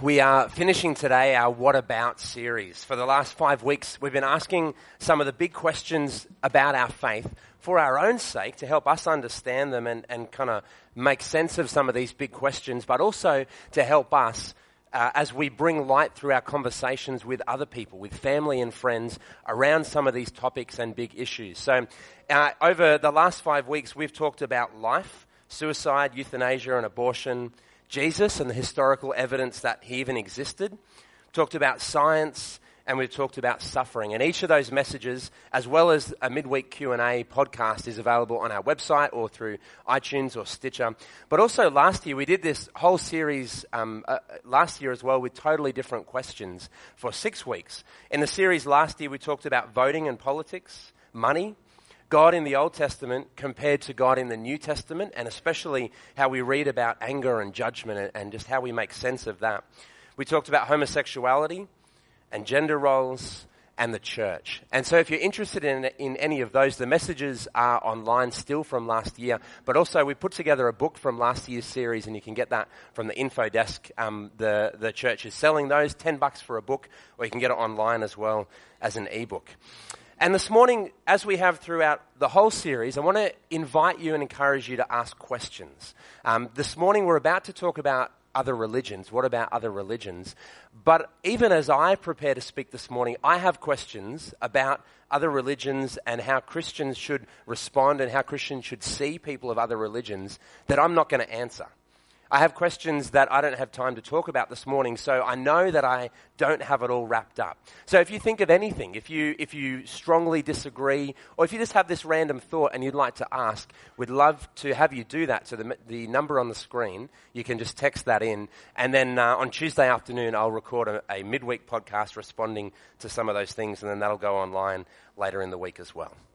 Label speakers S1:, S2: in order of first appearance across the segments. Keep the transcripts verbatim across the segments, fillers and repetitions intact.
S1: we are finishing today our What About series. For the last five weeks, we've been asking some of the big questions about our faith for our own sake, to help us understand them and, and kind of make sense of some of these big questions, but also to help us uh, as we bring light through our conversations with other people, with family and friends, around some of these topics and big issues. So uh, over the last five weeks, we've talked about life, suicide, euthanasia and abortion, Jesus and the historical evidence that he even existed, talked about science, and we've talked about suffering. And each of those messages, as well as a midweek Q and A podcast, is available on our website or through iTunes or Stitcher. But also last year, we did this whole series um, uh, last year as well with totally different questions for six weeks. In the series last year, we talked about voting and politics, money, God in the Old Testament compared to God in the New Testament, and especially how we read about anger and judgment and, and just how we make sense of that. We talked about homosexuality and gender roles and the church. And so if you're interested in in any of those, the messages are online still from last year, but also we put together a book from last year's series, and you can get that from the info desk. Um, the, the church is selling those, ten bucks for a book, or you can get it online as well as an ebook. And this morning, as we have throughout the whole series, I want to invite you and encourage you to ask questions. Um, this morning, we're about to talk about other religions. What about other religions? But even as I prepare to speak this morning, I have questions about other religions and how Christians should respond and how Christians should see people of other religions that I'm not going to answer. I have questions that I don't have time to talk about this morning, so I know that I don't have it all wrapped up. So if you think of anything, if you if you strongly disagree, or if you just have this random thought and you'd like to ask, we'd love to have you do that. So the, the number on the screen, you can just text that in, and then uh, on Tuesday afternoon I'll record a, a midweek podcast responding to some of those things, and then that'll go online later in the week as well.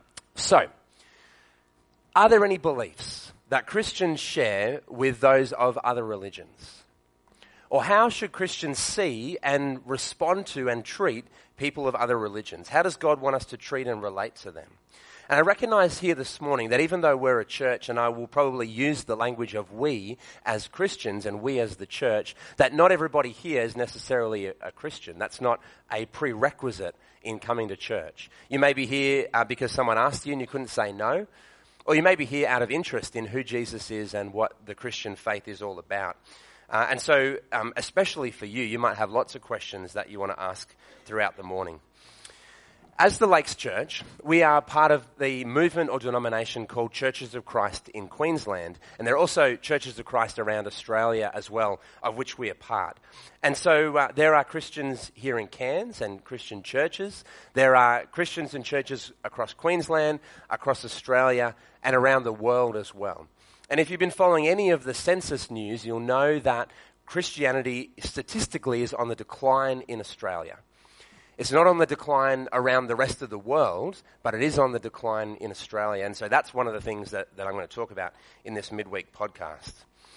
S1: So, are there any beliefs that Christians share with those of other religions? Or how should Christians see and respond to and treat people of other religions? How does God want us to treat and relate to them? And I recognize here this morning that even though we're a church, and I will probably use the language of we as Christians and we as the church, that not everybody here is necessarily a, a Christian. That's not a prerequisite in coming to church. You may be here uh, because someone asked you and you couldn't say no. Or you may be here out of interest in who Jesus is and what the Christian faith is all about. Uh, and so, um, especially for you, you might have lots of questions that you want to ask throughout the morning. As the Lakes Church, we are part of the movement or denomination called Churches of Christ in Queensland. And there are also Churches of Christ around Australia as well, of which we are part. And so uh, there are Christians here in Cairns and Christian churches. There are Christians and churches across Queensland, across Australia, and around the world as well. And if you've been following any of the census news, you'll know that Christianity statistically is on the decline in Australia. It's not on the decline around the rest of the world, but it is on the decline in Australia. And so that's one of the things that, that I'm going to talk about in this midweek podcast.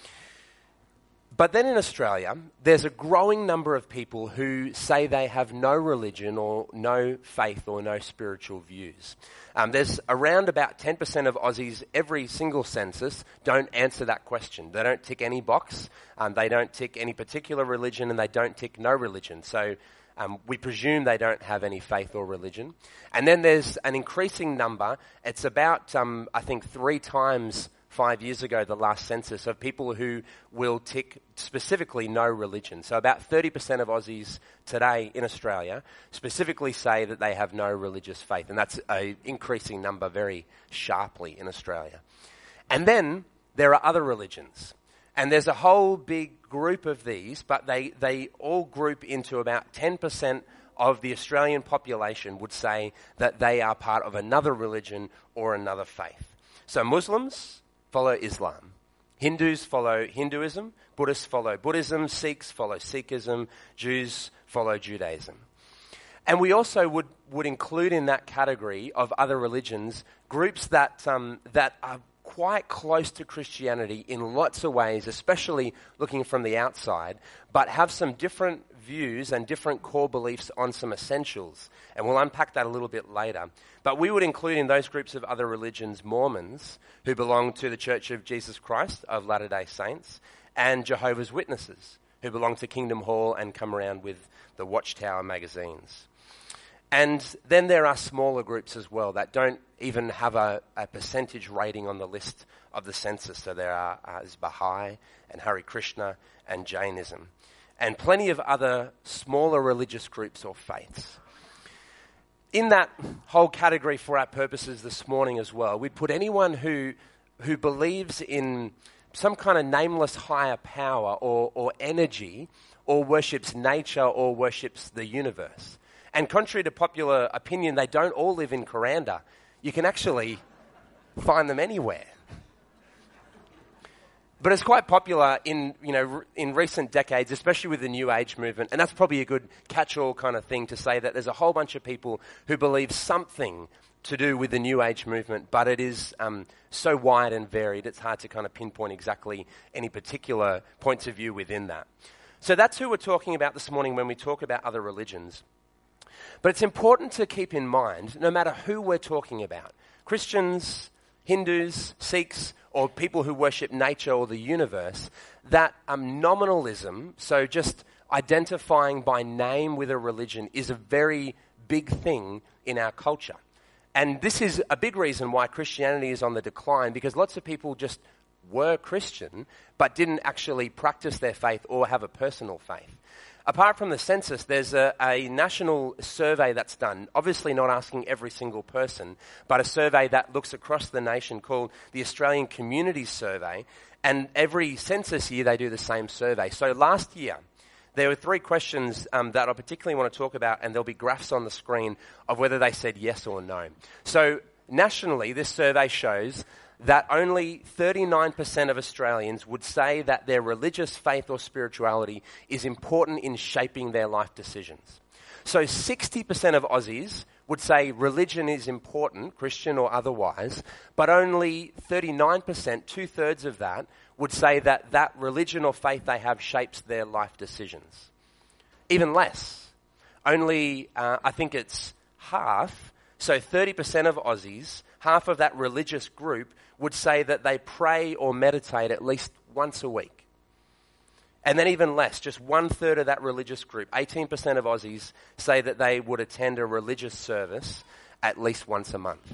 S1: But then in Australia, there's a growing number of people who say they have no religion or no faith or no spiritual views. Um, there's around about ten percent of Aussies, every single census, don't answer that question. They don't tick any box, um, they don't tick any particular religion, and they don't tick no religion. So Um, we presume they don't have any faith or religion. And then there's an increasing number. It's about, um, I think, three times five years ago, the last census, of people who will tick specifically no religion. So about thirty percent of Aussies today in Australia specifically say that they have no religious faith. And that's an increasing number very sharply in Australia. And then there are other religions. And there's a whole big group of these, but they, they all group into about ten percent of the Australian population would say that they are part of another religion or another faith. So Muslims follow Islam. Hindus follow Hinduism. Buddhists follow Buddhism. Sikhs follow Sikhism. Jews follow Judaism. And we also would, would include in that category of other religions groups that um, that are quite close to Christianity in lots of ways, especially looking from the outside, but have some different views and different core beliefs on some essentials. And we'll unpack that a little bit later. But we would include in those groups of other religions Mormons, who belong to the Church of Jesus Christ of Latter-day Saints, and Jehovah's Witnesses, who belong to Kingdom Hall and come around with the Watchtower magazines. And then there are smaller groups as well that don't even have a, a percentage rating on the list of the census. So there are uh, is Baha'i and Hare Krishna and Jainism, and plenty of other smaller religious groups or faiths. In that whole category for our purposes this morning as well, we'd put anyone who who believes in some kind of nameless higher power or, or energy, or worships nature or worships the universe. And contrary to popular opinion, they don't all live in Kuranda. You can actually find them anywhere. But it's quite popular in, you know, in recent decades, especially with the New Age movement, and that's probably a good catch-all kind of thing to say that there's a whole bunch of people who believe something to do with the New Age movement, but it is um, so wide and varied, it's hard to kind of pinpoint exactly any particular points of view within that. So that's who we're talking about this morning when we talk about other religions. But it's important to keep in mind, no matter who we're talking about, Christians, Hindus, Sikhs, or people who worship nature or the universe, that um, nominalism, so just identifying by name with a religion, is a very big thing in our culture. And this is a big reason why Christianity is on the decline, because lots of people just were Christian, but didn't actually practice their faith or have a personal faith. Apart from the census, there's a, a national survey that's done, obviously not asking every single person, but a survey that looks across the nation called the Australian Community Survey, and every census year they do the same survey. So last year, there were three questions um, that I particularly want to talk about, and there'll be graphs on the screen of whether they said yes or no. So nationally, this survey shows that only thirty-nine percent of Australians would say that their religious faith or spirituality is important in shaping their life decisions. So sixty percent of Aussies would say religion is important, Christian or otherwise, but only thirty-nine percent, two-thirds of that, would say that that religion or faith they have shapes their life decisions. Even less. Only, uh, I think it's half, so thirty percent of Aussies, half of that religious group, would say that they pray or meditate at least once a week. And then even less, just one third of that religious group, eighteen percent of Aussies, say that they would attend a religious service at least once a month.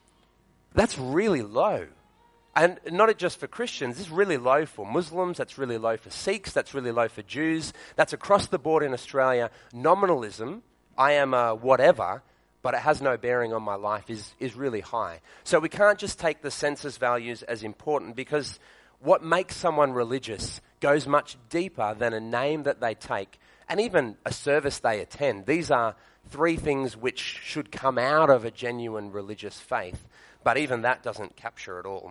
S1: That's really low. And not just for Christians, this is really low for Muslims, that's really low for Sikhs, that's really low for Jews, that's across the board in Australia. Nominalism, I am a whatever, but it has no bearing on my life, is, is really high. So we can't just take the census values as important, because what makes someone religious goes much deeper than a name that they take and even a service they attend. These are three things which should come out of a genuine religious faith, but even that doesn't capture it all.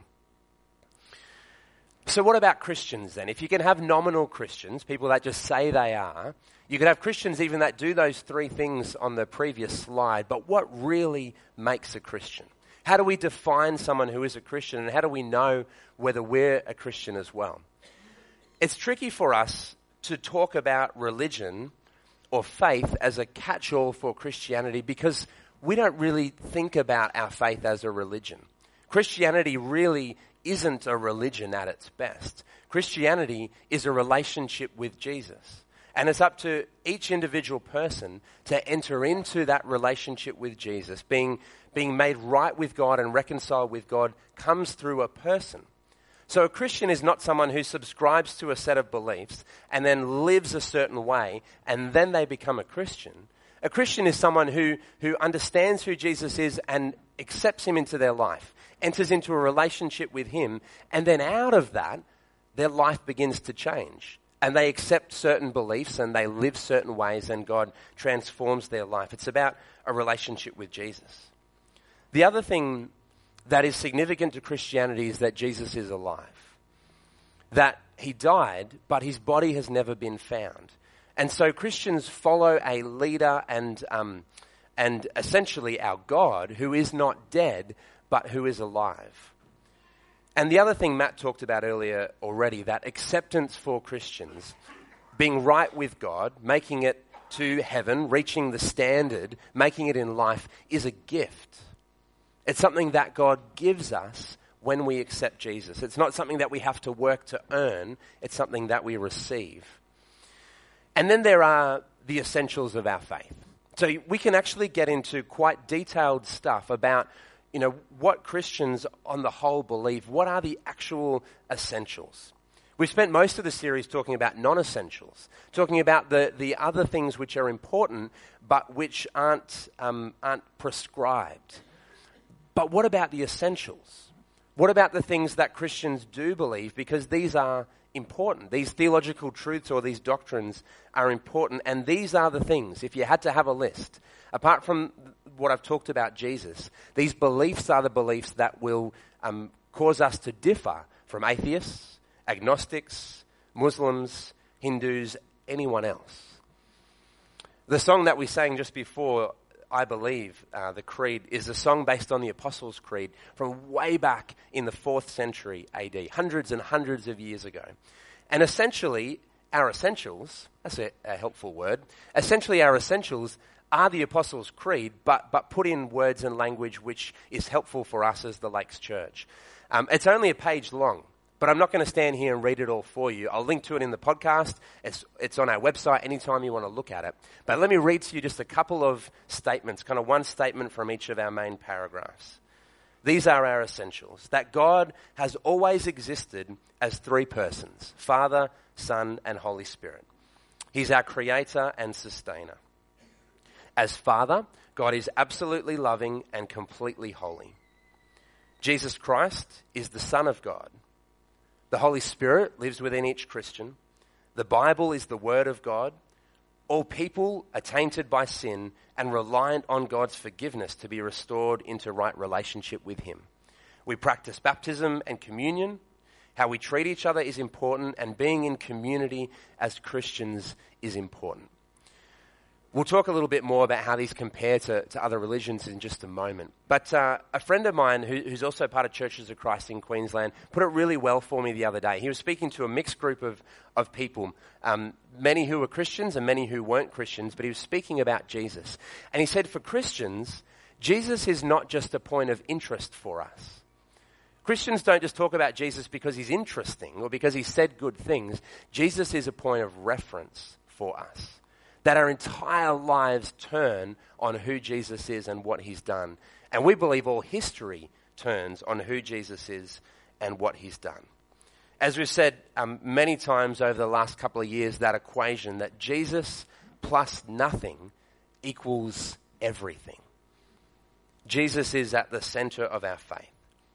S1: So what about Christians then? If you can have nominal Christians, people that just say they are, you could have Christians even that do those three things on the previous slide, but what really makes a Christian? How do we define someone who is a Christian, and how do we know whether we're a Christian as well? It's tricky for us to talk about religion or faith as a catch-all for Christianity, because we don't really think about our faith as a religion. Christianity really isn't a religion at its best. Christianity is a relationship with Jesus. And it's up to each individual person to enter into that relationship with Jesus. Being, being made right with God and reconciled with God comes through a person. So a Christian is not someone who subscribes to a set of beliefs and then lives a certain way and then they become a Christian. A Christian is someone who, who understands who Jesus is and accepts him into their life, enters into a relationship with him, and then out of that, their life begins to change. And they accept certain beliefs and they live certain ways, and God transforms their life. It's about a relationship with Jesus. The other thing that is significant to Christianity is that Jesus is alive. That he died, but his body has never been found. And so Christians follow a leader and um, and essentially our God, who is not dead, but who is alive. And the other thing Matt talked about earlier already, that acceptance for Christians, being right with God, making it to heaven, reaching the standard, making it in life, is a gift. It's something that God gives us when we accept Jesus. It's not something that we have to work to earn. It's something that we receive. And then there are the essentials of our faith. So we can actually get into quite detailed stuff about, you know, what Christians on the whole believe. What are the actual essentials? We've spent most of the series talking about non-essentials, talking about the, the other things which are important but which aren't, um, aren't prescribed. But what about the essentials? What about the things that Christians do believe? Because these are important. These theological truths or these doctrines are important, and these are the things, if you had to have a list, apart from what I've talked about Jesus, these beliefs are the beliefs that will um, cause us to differ from atheists, agnostics, Muslims, Hindus, anyone else. The song that we sang just before, I believe, uh, the Creed, is a song based on the Apostles' Creed from way back in the fourth century A D, hundreds and hundreds of years ago. And essentially, our essentials, that's a, a helpful word, essentially our essentials are the Apostles' Creed, but, but put in words and language which is helpful for us as the Lakes Church. Um, it's only a page long, but I'm not going to stand here and read it all for you. I'll link to it in the podcast. It's, it's on our website anytime you want to look at it. But let me read to you just a couple of statements, kind of one statement from each of our main paragraphs. These are our essentials. That God has always existed as three persons, Father, Son, and Holy Spirit. He's our creator and sustainer. As Father, God is absolutely loving and completely holy. Jesus Christ is the Son of God. The Holy Spirit lives within each Christian. The Bible is the Word of God. All people are tainted by sin and reliant on God's forgiveness to be restored into right relationship with Him. We practice baptism and communion. How we treat each other is important, and being in community as Christians is important. We'll talk a little bit more about how these compare to, to other religions in just a moment. But uh, a friend of mine who, who's also part of Churches of Christ in Queensland put it really well for me the other day. He was speaking to a mixed group of, of people, um, many who were Christians and many who weren't Christians, but he was speaking about Jesus. And he said, for Christians, Jesus is not just a point of interest for us. Christians don't just talk about Jesus because he's interesting or because he said good things. Jesus is a point of reference for us. That our entire lives turn on who Jesus is and what he's done. And we believe all history turns on who Jesus is and what he's done. As we've said um, many times over the last couple of years, that equation that Jesus plus nothing equals everything. Jesus is at the center of our faith.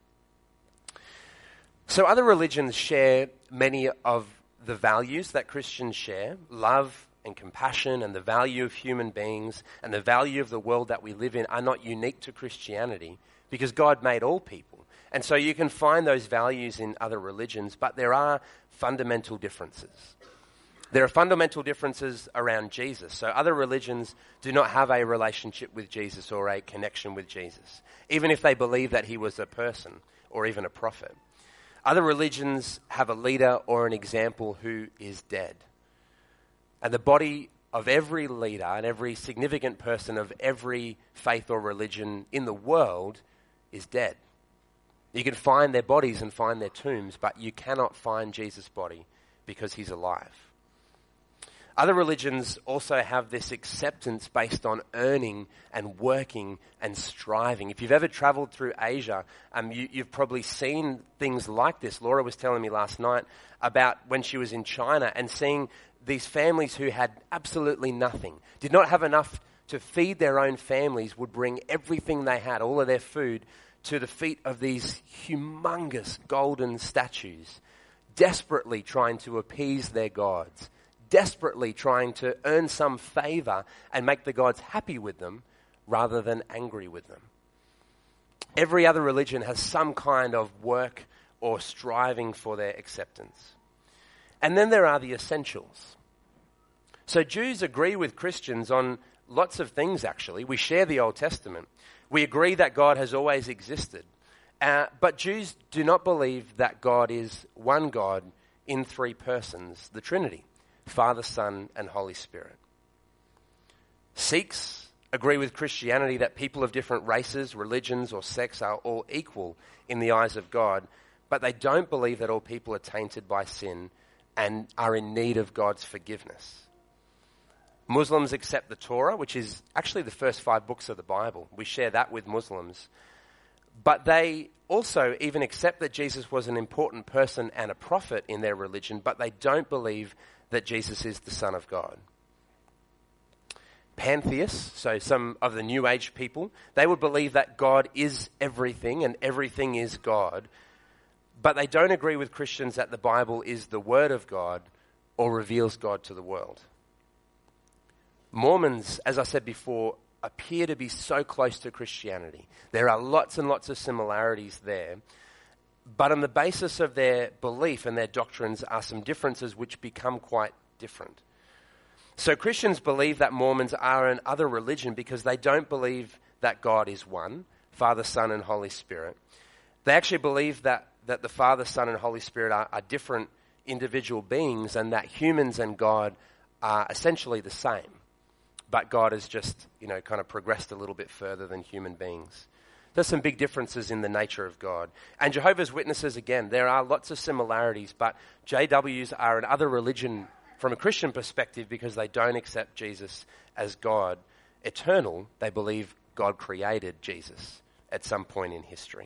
S1: So other religions share many of the values that Christians share: love and compassion and the value of human beings and the value of the world that we live in are not unique to Christianity because God made all people. And so you can find those values in other religions, but there are fundamental differences. There are fundamental differences around Jesus. So other religions do not have a relationship with Jesus or a connection with Jesus, even if they believe that he was a person or even a prophet. Other religions have a leader or an example who is dead. And the body of every leader and every significant person of every faith or religion in the world is dead. You can find their bodies and find their tombs, but you cannot find Jesus' body because he's alive. Other religions also have this acceptance based on earning and working and striving. If you've ever traveled through Asia, um, you, you've probably seen things like this. Laura was telling me last night about when she was in China and seeing these families who had absolutely nothing, did not have enough to feed their own families, would bring everything they had, all of their food, to the feet of these humongous golden statues, desperately trying to appease their gods, desperately trying to earn some favor and make the gods happy with them rather than angry with them. Every other religion has some kind of work or striving for their acceptance. And then there are the essentials. So Jews agree with Christians on lots of things, actually. We share the Old Testament. We agree that God has always existed. Uh, but Jews do not believe that God is one God in three persons, the Trinity, Father, Son, and Holy Spirit. Sikhs agree with Christianity that people of different races, religions, or sects are all equal in the eyes of God, but they don't believe that all people are tainted by sin and are in need of God's forgiveness. Muslims accept the Torah, which is actually the first five books of the Bible. We share that with Muslims. But they also even accept that Jesus was an important person and a prophet in their religion, but they don't believe that Jesus is the Son of God. Pantheists, so some of the New Age people, they would believe that God is everything and everything is God, but they don't agree with Christians that the Bible is the Word of God or reveals God to the world. Mormons, as I said before, appear to be so close to Christianity. There are lots and lots of similarities there, but on the basis of their belief and their doctrines are some differences which become quite different. So Christians believe that Mormons are an other religion because they don't believe that God is one, Father, Son, and Holy Spirit. They actually believe that, that the Father, Son, and Holy Spirit are, are different individual beings and that humans and God are essentially the same. But God has just, you know, kind of progressed a little bit further than human beings. There's some big differences in the nature of God. And Jehovah's Witnesses, again, there are lots of similarities, but J Ws are another religion from a Christian perspective because they don't accept Jesus as God eternal. They believe God created Jesus at some point in history.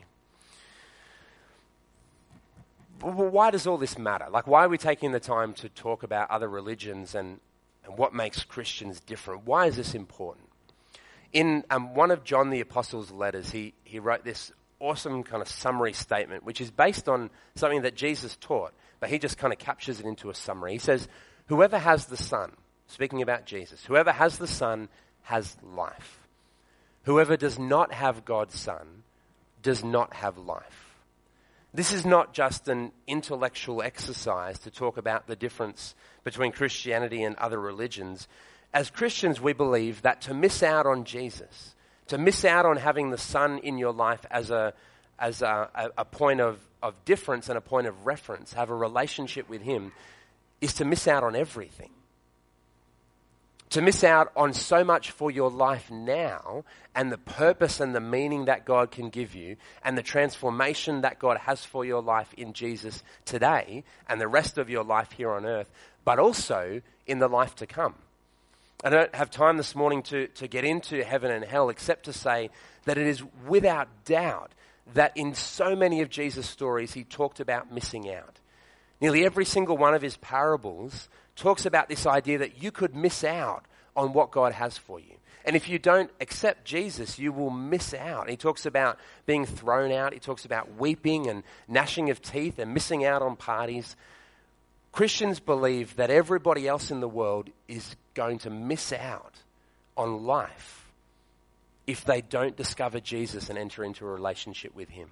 S1: Well, why does all this matter? Like, why are we taking the time to talk about other religions and And what makes Christians different? Why is this important? In um, one of John the Apostle's letters, he, he wrote this awesome kind of summary statement, which is based on something that Jesus taught, but he just kind of captures it into a summary. He says, whoever has the Son, speaking about Jesus, whoever has the Son has life. Whoever does not have God's Son does not have life. This is not just an intellectual exercise to talk about the difference between Christianity and other religions. As Christians, we believe that to miss out on Jesus, to miss out on having the Son in your life as a as a, a, a point of, of difference and a point of reference, have a relationship with Him, is to miss out on everything. To miss out on so much for your life now and the purpose and the meaning that God can give you and the transformation that God has for your life in Jesus today and the rest of your life here on earth, but also in the life to come. I don't have time this morning to, to get into heaven and hell except to say that it is without doubt that in so many of Jesus' stories he talked about missing out. Nearly every single one of his parables talks about this idea that you could miss out on what God has for you. And if you don't accept Jesus, you will miss out. He talks about being thrown out. He talks about weeping and gnashing of teeth and missing out on parties. Christians believe that everybody else in the world is going to miss out on life if they don't discover Jesus and enter into a relationship with Him.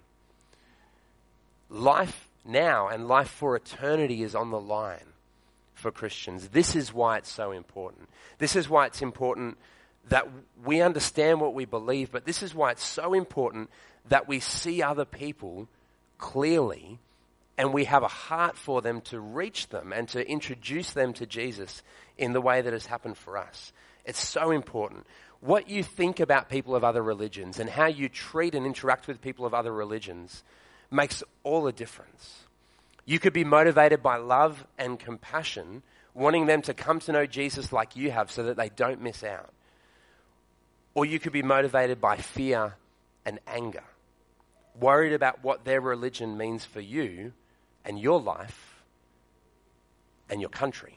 S1: Life now and life for eternity is on the line for Christians. This is why it's so important. This is why it's important that we understand what we believe, but this is why it's so important that we see other people clearly and we have a heart for them to reach them and to introduce them to Jesus in the way that has happened for us. It's so important. What you think about people of other religions and how you treat and interact with people of other religions makes all the difference. You could be motivated by love and compassion, wanting them to come to know Jesus like you have so that they don't miss out. Or you could be motivated by fear and anger, worried about what their religion means for you and your life and your country.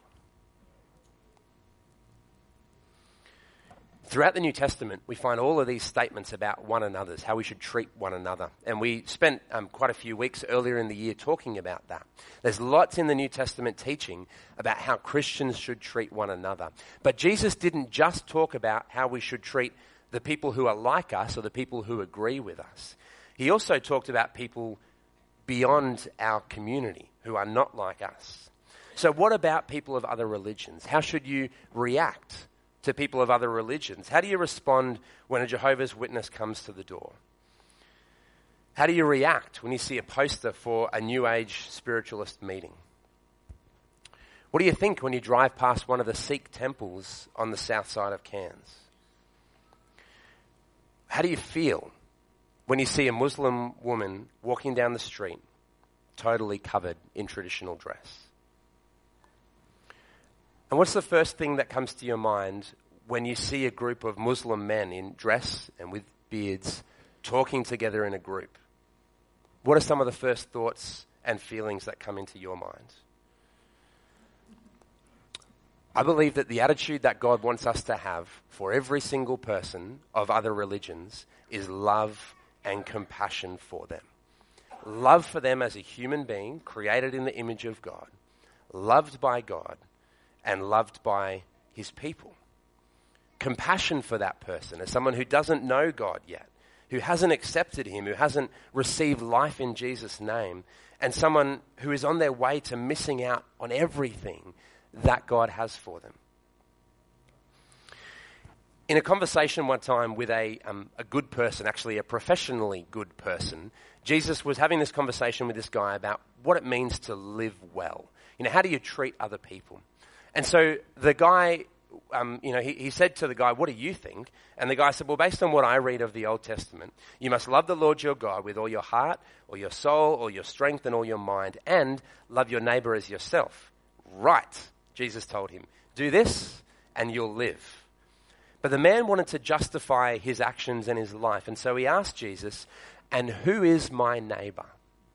S1: Throughout the New Testament, we find all of these statements about one another's, how we should treat one another. And we spent um, quite a few weeks earlier in the year talking about that. There's lots in the New Testament teaching about how Christians should treat one another. But Jesus didn't just talk about how we should treat the people who are like us or the people who agree with us. He also talked about people beyond our community who are not like us. So what about people of other religions? How should you react to people of other religions? How do you respond when a Jehovah's Witness comes to the door? How do you react when you see a poster for a New Age spiritualist meeting? What do you think when you drive past one of the Sikh temples on the south side of Cairns? How do you feel when you see a Muslim woman walking down the street totally covered in traditional dress? And what's the first thing that comes to your mind when you see a group of Muslim men in dress and with beards talking together in a group? What are some of the first thoughts and feelings that come into your mind? I believe that the attitude that God wants us to have for every single person of other religions is love and compassion for them. Love for them as a human being created in the image of God, loved by God, and loved by his people. Compassion for that person as someone who doesn't know God yet, who hasn't accepted him, who hasn't received life in Jesus' name, and someone who is on their way to missing out on everything that God has for them. In a conversation one time with a, um, a good person, actually a professionally good person, Jesus was having this conversation with this guy about what it means to live well. You know, how do you treat other people? And so the guy, um, you know, he, he said to the guy, what do you think? And the guy said, well, based on what I read of the Old Testament, you must love the Lord your God with all your heart, or your soul, or your strength, and all your mind, and love your neighbor as yourself. Right, Jesus told him, do this and you'll live. But the man wanted to justify his actions and his life, and so he asked Jesus, and who is my neighbor?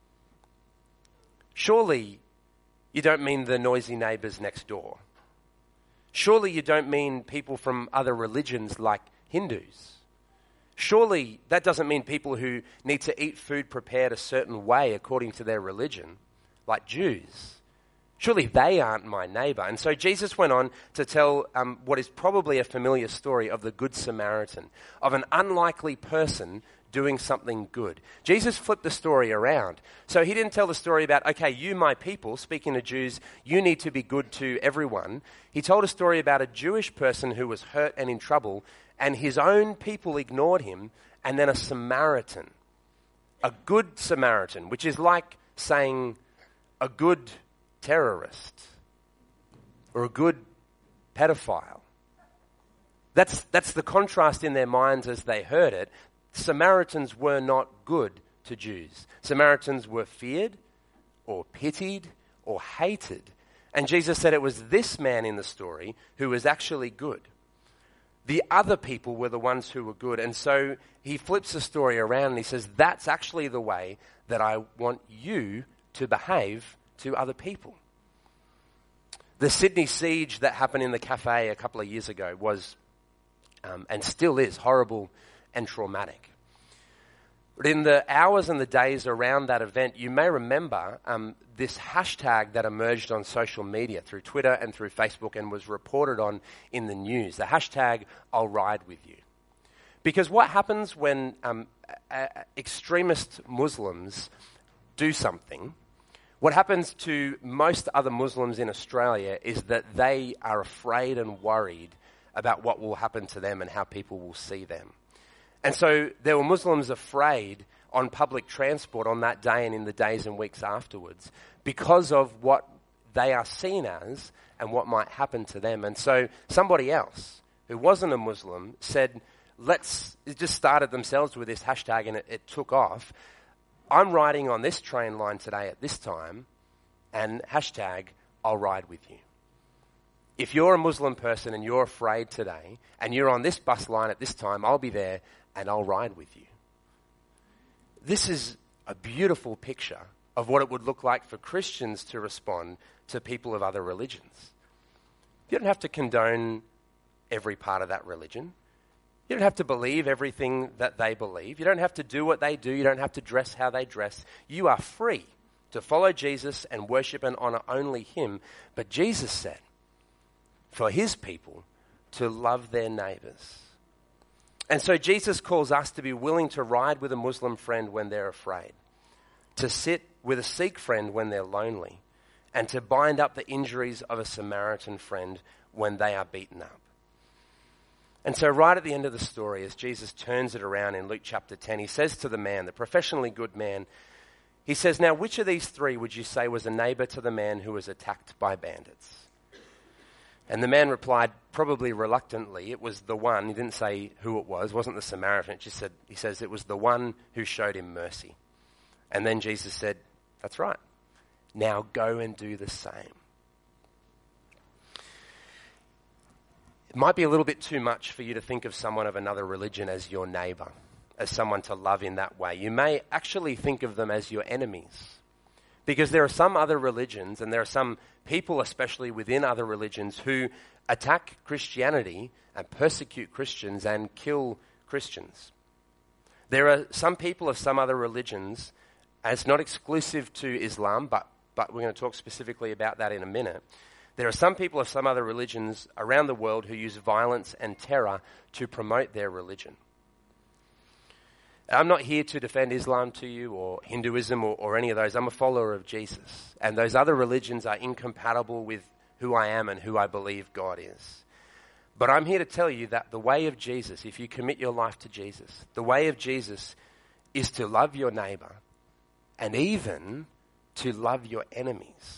S1: Surely you don't mean the noisy neighbors next door. Surely you don't mean people from other religions like Hindus. Surely that doesn't mean people who need to eat food prepared a certain way according to their religion, like Jews. Surely they aren't my neighbor. And so Jesus went on to tell um, what is probably a familiar story of the Good Samaritan, of an unlikely person doing something good. Jesus flipped the story around. So he didn't tell the story about, okay, you, my people, speaking to Jews, you need to be good to everyone. He told a story about a Jewish person who was hurt and in trouble, and his own people ignored him, and then a Samaritan, a good Samaritan, which is like saying a good terrorist or a good pedophile. That's, that's the contrast in their minds as they heard it. Samaritans were not good to Jews. Samaritans were feared or pitied or hated. And Jesus said it was this man in the story who was actually good. The other people were the ones who were good. And so he flips the story around and he says, that's actually the way that I want you to behave to other people. The Sydney siege that happened in the cafe a couple of years ago was, um, and still is, horrible and traumatic. But in the hours and the days around that event, you may remember um, this hashtag that emerged on social media through Twitter and through Facebook and was reported on in the news, the hashtag I'll ride with you. Because what happens when um, uh, extremist Muslims do something, what happens to most other Muslims in Australia is that they are afraid and worried about what will happen to them and how people will see them. And so there were Muslims afraid on public transport on that day and in the days and weeks afterwards because of what they are seen as and what might happen to them. And so somebody else who wasn't a Muslim said, let's, it just started themselves with this hashtag and it, it took off. I'm riding on this train line today at this time and hashtag I'll ride with you. If you're a Muslim person and you're afraid today and you're on this bus line at this time, I'll be there and I'll ride with you. This is a beautiful picture of what it would look like for Christians to respond to people of other religions. You don't have to condone every part of that religion. You don't have to believe everything that they believe. You don't have to do what they do. You don't have to dress how they dress. You are free to follow Jesus and worship and honor only him. But Jesus said, for his people to love their neighbors. And so Jesus calls us to be willing to ride with a Muslim friend when they're afraid, to sit with a Sikh friend when they're lonely, and to bind up the injuries of a Samaritan friend when they are beaten up. And so right at the end of the story, as Jesus turns it around in Luke chapter ten, he says to the man, the professionally good man, he says, now which of these three would you say was a neighbor to the man who was attacked by bandits? And the man replied, probably reluctantly, it was the one, he didn't say who it was, it wasn't the Samaritan, it just said, he says it was the one who showed him mercy. And then Jesus said, that's right, now go and do the same. It might be a little bit too much for you to think of someone of another religion as your neighbor, as someone to love in that way. You may actually think of them as your enemies, because there are some other religions, and there are some people, especially within other religions, who attack Christianity and persecute Christians and kill Christians. There are some people of some other religions, and it's not exclusive to Islam, but, but we're going to talk specifically about that in a minute. There are some people of some other religions around the world who use violence and terror to promote their religion. I'm not here to defend Islam to you or Hinduism or, or any of those. I'm a follower of Jesus. And those other religions are incompatible with who I am and who I believe God is. But I'm here to tell you that the way of Jesus, if you commit your life to Jesus, the way of Jesus is to love your neighbor and even to love your enemies.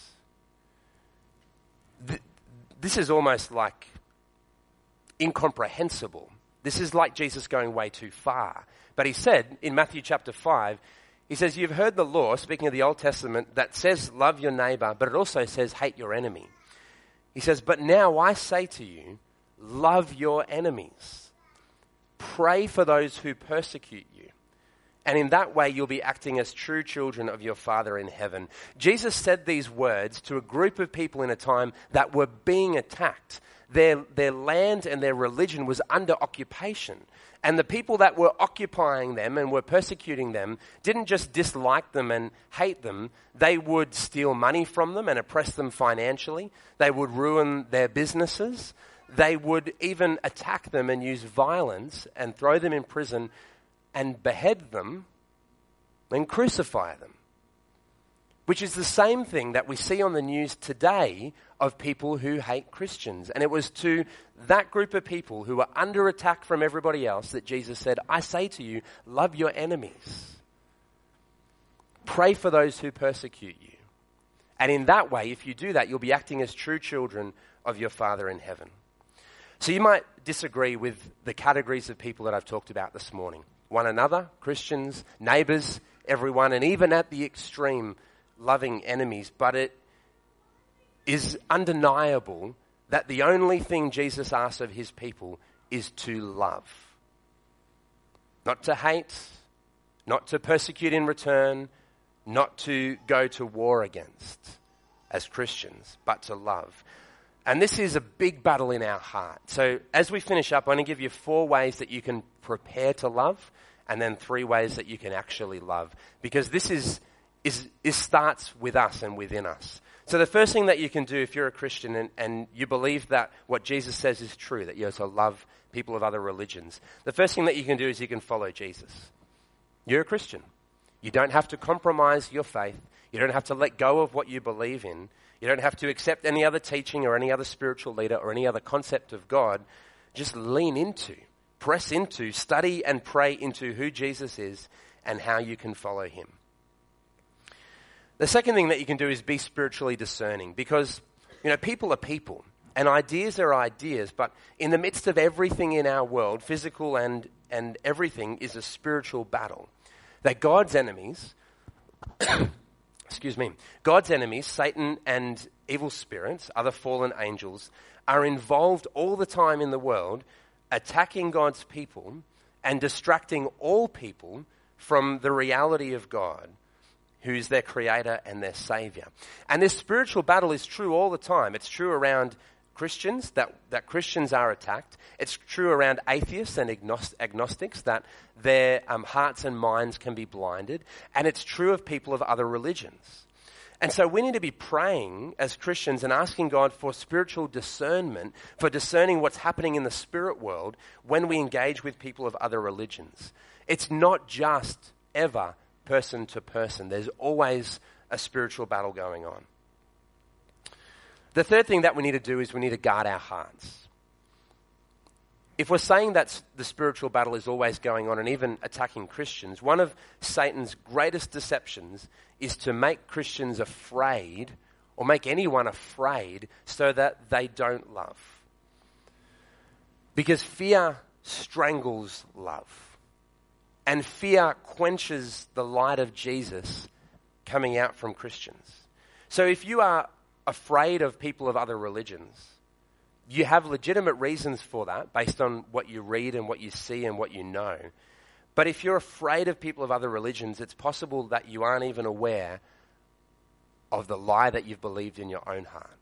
S1: This is almost like incomprehensible. This is like Jesus going way too far. But he said in Matthew chapter five, he says, you've heard the law, speaking of the Old Testament, that says love your neighbor, but it also says hate your enemy. He says, but now I say to you, love your enemies. Pray for those who persecute you. And in that way, you'll be acting as true children of your Father in heaven. Jesus said these words to a group of people in a time that were being attacked. Their, their land and their religion was under occupation. And the people that were occupying them and were persecuting them didn't just dislike them and hate them. They would steal money from them and oppress them financially. They would ruin their businesses. They would even attack them and use violence and throw them in prison and behead them and crucify them. Which is the same thing that we see on the news today of people who hate Christians. And it was to that group of people who were under attack from everybody else that Jesus said, I say to you, love your enemies. Pray for those who persecute you. And in that way, if you do that, you'll be acting as true children of your Father in heaven. So you might disagree with the categories of people that I've talked about this morning. One another, Christians, neighbors, everyone, and even at the extreme, loving enemies. But it is undeniable that the only thing Jesus asks of his people is to love. Not to hate, not to persecute in return, not to go to war against as Christians, but to love. And this is a big battle in our heart. So as we finish up, I'm going to give you four ways that you can prepare to love, and then three ways that you can actually love. Because this is, is, is starts with us and within us. So the first thing that you can do if you're a Christian and, and you believe that what Jesus says is true, that you're to love people of other religions, the first thing that you can do is you can follow Jesus. You're a Christian. You don't have to compromise your faith. You don't have to let go of what you believe in. You don't have to accept any other teaching or any other spiritual leader or any other concept of God. Just lean into, press into, study and pray into who Jesus is and how you can follow him. The second thing that you can do is be spiritually discerning, because, you know, people are people and ideas are ideas, but in the midst of everything in our world, physical and, and everything is a spiritual battle. That God's enemies, excuse me, God's enemies, Satan and evil spirits, other fallen angels, are involved all the time in the world, attacking God's people and distracting all people from the reality of God, who's their creator and their savior. And this spiritual battle is true all the time. It's true around Christians, that, that Christians are attacked. It's true around atheists and agnost- agnostics, that their um, hearts and minds can be blinded. And it's true of people of other religions. And so we need to be praying as Christians and asking God for spiritual discernment, for discerning what's happening in the spirit world when we engage with people of other religions. It's not just ever person to person. There's always a spiritual battle going on. The third thing that we need to do is we need to guard our hearts. If we're saying that the spiritual battle is always going on and even attacking Christians, one of Satan's greatest deceptions is to make Christians afraid, or make anyone afraid, so that they don't love. Because fear strangles love. And fear quenches the light of Jesus coming out from Christians. So if you are afraid of people of other religions, You have legitimate reasons for that based on what you read and what you see and what you know. But if you're afraid of people of other religions, it's possible that you aren't even aware of the lie that you've believed in your own heart.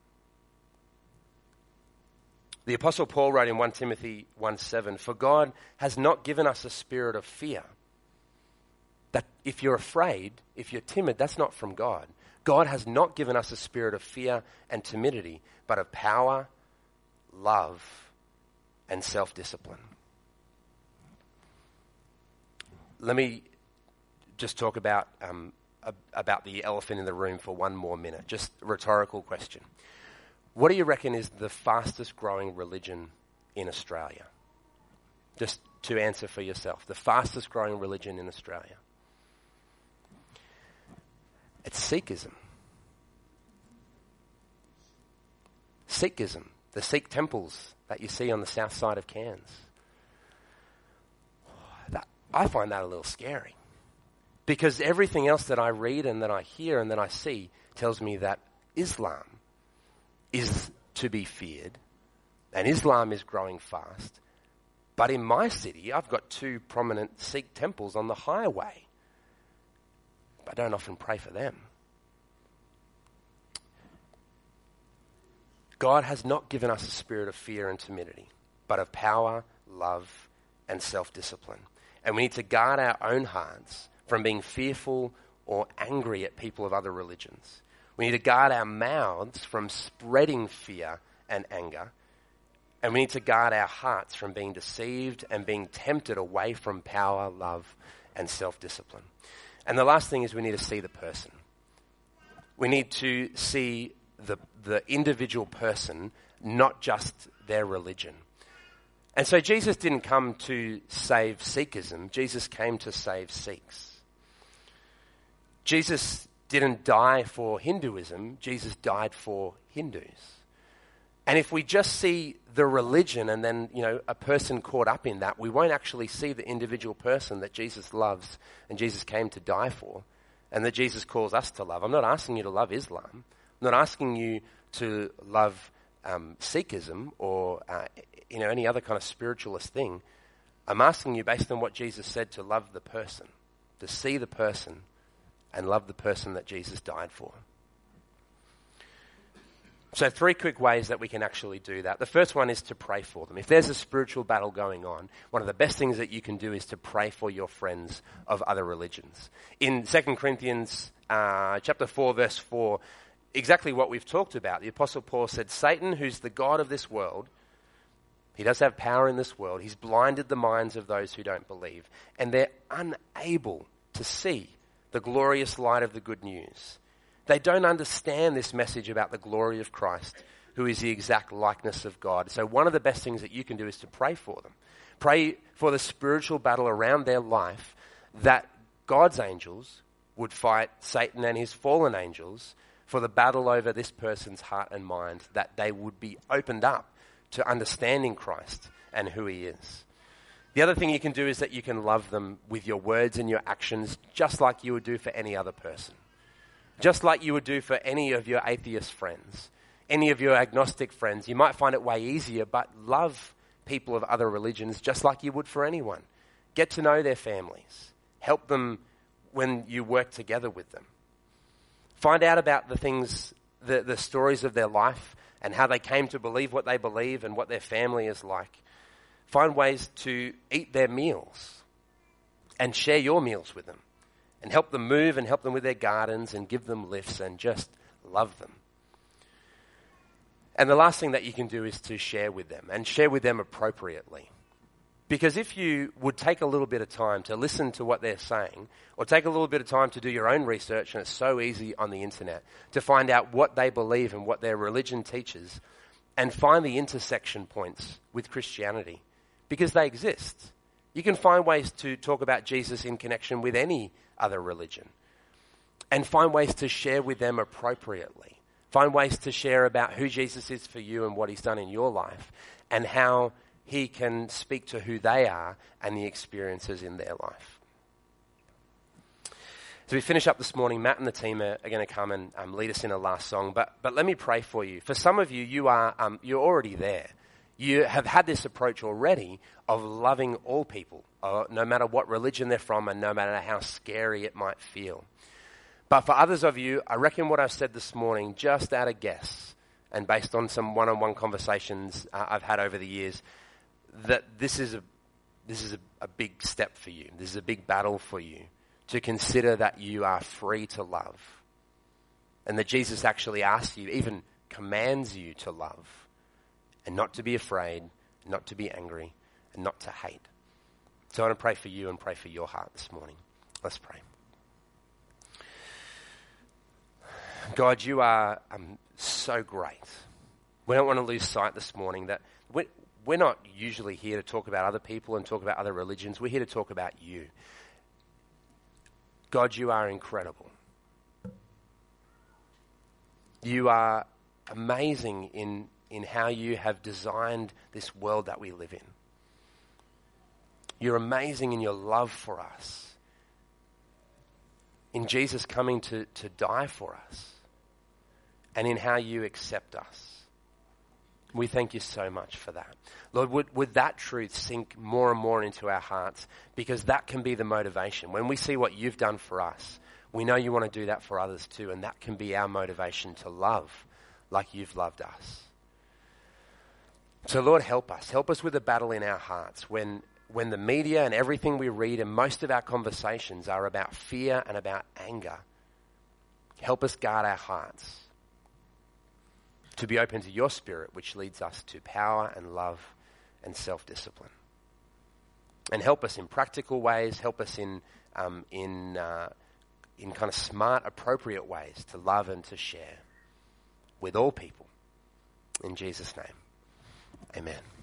S1: The Apostle Paul wrote in First Timothy one seven, "For God has not given us a spirit of fear." That if you're afraid, if you're timid, that's not from God. God has not given us a spirit of fear and timidity, but of power, love, and self-discipline. Let me just talk about um, about the elephant in the room for one more minute. Just a rhetorical question. What do you reckon is the fastest growing religion in Australia? Just to answer for yourself. The fastest growing religion in Australia. It's Sikhism. Sikhism. The Sikh temples that you see on the south side of Cairns. That, I find that a little scary. Because everything else that I read and that I hear and that I see tells me that Islam is to be feared, and Islam is growing fast. But in my city, I've got two prominent Sikh temples on the highway. I don't often pray for them. God has not given us a spirit of fear and timidity, but of power, love, and self-discipline. And we need to guard our own hearts from being fearful or angry at people of other religions. We need to guard our mouths from spreading fear and anger. And we need to guard our hearts from being deceived and being tempted away from power, love, and self-discipline. And the last thing is we need to see the person. We need to see the, the individual person, not just their religion. And so Jesus didn't come to save Sikhism. Jesus came to save Sikhs. Jesus didn't die for Hinduism. Jesus died for Hindus. And if we just see the religion and then, you know, a person caught up in that, we won't actually see the individual person that Jesus loves and Jesus came to die for and that Jesus calls us to love. I'm not asking you to love Islam. I'm not asking you to love um, Sikhism or, uh, you know, any other kind of spiritualist thing. I'm asking you, based on what Jesus said, to love the person, to see the person and love the person that Jesus died for. So three quick ways that we can actually do that. The first one is to pray for them. If there's a spiritual battle going on, one of the best things that you can do is to pray for your friends of other religions. In Second Corinthians uh, chapter four, verse four, exactly what we've talked about. The Apostle Paul said, Satan, who's the god of this world, he does have power in this world. He's blinded the minds of those who don't believe, and they're unable to see the glorious light of the good news. They don't understand this message about the glory of Christ, who is the exact likeness of God. So one of the best things that you can do is to pray for them. Pray for the spiritual battle around their life, that God's angels would fight Satan and his fallen angels for the battle over this person's heart and mind, that they would be opened up to understanding Christ and who he is. The other thing you can do is that you can love them with your words and your actions, just like you would do for any other person. Just like you would do for any of your atheist friends, any of your agnostic friends. You might find it way easier, but love people of other religions just like you would for anyone. Get to know their families. Help them when you work together with them. Find out about the things, the, the stories of their life and how they came to believe what they believe and what their family is like. Find ways to eat their meals and share your meals with them and help them move and help them with their gardens and give them lifts and just love them. And the last thing that you can do is to share with them and share with them appropriately. Because if you would take a little bit of time to listen to what they're saying or take a little bit of time to do your own research, and it's so easy on the internet, to find out what they believe and what their religion teaches and find the intersection points with Christianity, because they exist. You can find ways to talk about Jesus in connection with any other religion and find ways to share with them appropriately. Find ways to share about who Jesus is for you and what he's done in your life and how he can speak to who they are and the experiences in their life. So we finish up this morning. Matt and the team are, are going to come and um, lead us in a last song. But but let me pray for you. For some of you, you are um, you're already there. You have had this approach already of loving all people, uh, no matter what religion they're from and no matter how scary it might feel. But for others of you, I reckon what I've said this morning, just at a guess, and based on some one-on-one conversations uh, I've had over the years, that this is a this is a, a big step for you. This is a big battle for you, to consider that you are free to love. And that Jesus actually asks you, even commands you to love. And not to be afraid, not to be angry, and not to hate. So I want to pray for you and pray for your heart this morning. Let's pray. God, you are um, so great. We don't want to lose sight this morning that we're, we're not usually here to talk about other people and talk about other religions. We're here to talk about you. God, you are incredible. You are amazing in, in how you have designed this world that we live in. You're amazing in your love for us. In Jesus coming to, to die for us. And in how you accept us. We thank you so much for that. Lord, would, would that truth sink more and more into our hearts, because that can be the motivation. When we see what you've done for us, we know you want to do that for others too, and that can be our motivation to love like you've loved us. So Lord, help us. Help us with the battle in our hearts when, when the media and everything we read and most of our conversations are about fear and about anger. Help us guard our hearts to be open to your Spirit, which leads us to power and love and self-discipline. And help us in practical ways, help us in um, in uh, in kind of smart, appropriate ways to love and to share with all people. In Jesus' name, amen.